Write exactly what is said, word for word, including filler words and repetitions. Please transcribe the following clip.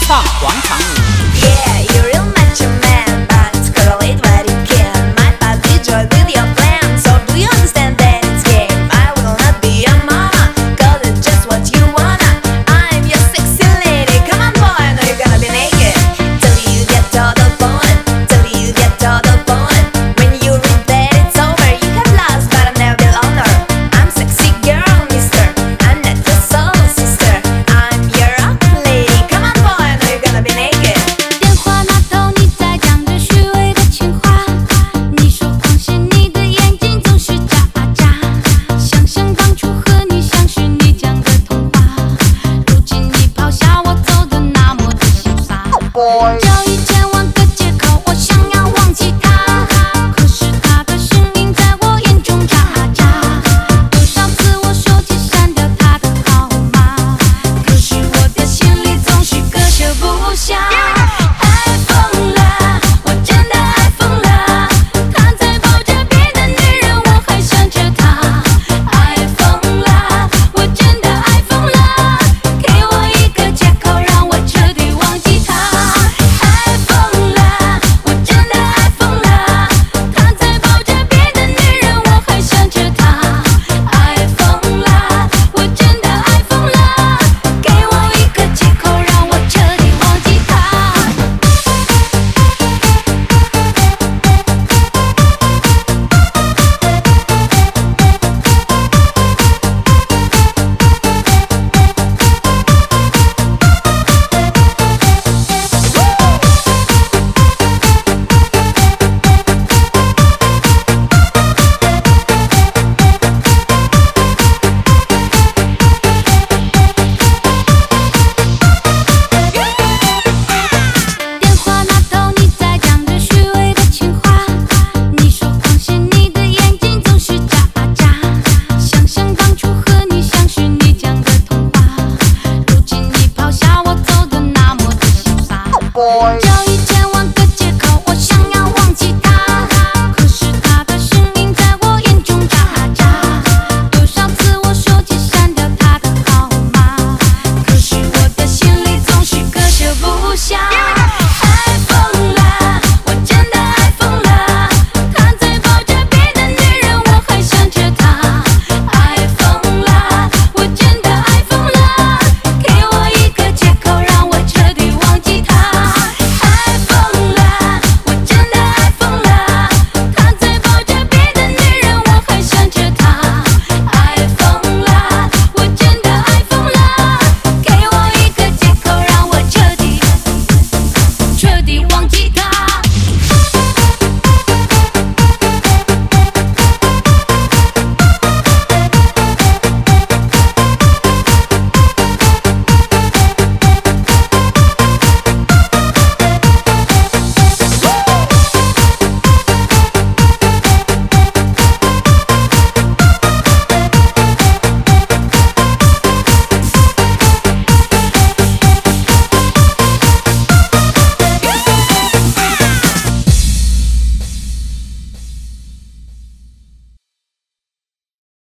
唱广场舞。 Yeah, you're real macho man, but correlate what you can. My body joy with your plan. So do you understand that it's game? I will not be your mama, cause it's just what you wanna. I'm your sexy lady. Come on, boy, I know you're gonna be naked till you get to the point. Till you get to the point. When you read that it's over, you have lost, but I've never been loner. I'm sexy girl, mister. I'm not your soul sister. I'm your rock lady. Come on, boy, I know you're gonna be naked. 电话那头你在讲着虚伪的情话，你说放心，你的眼睛总是眨啊眨。想想当初和你相识，你讲的童话，如今你抛下我走的那么的潇洒。找一千万个借口，我想要忘记他，可是他的身影在我眼中眨啊眨。多少次我手机删掉他的号码，可是我的心里总是割舍不下。爱疯了，我真的爱疯了，他在抱着别的女人，我还想着他。爱疯了，我真的爱疯了，给我一个借口让我彻底忘记他。爱疯了，我真的爱疯了，他在抱着别的女人，我还想着他。爱疯了，我真的爱疯了，给我一个借口让我彻底忘记他。电话那头你在讲着虚伪的情话，你说放心，你的眼睛总是眨啊眨。想想当初和你相识，你讲的童话，如今你抛下我走的那么的潇洒。找一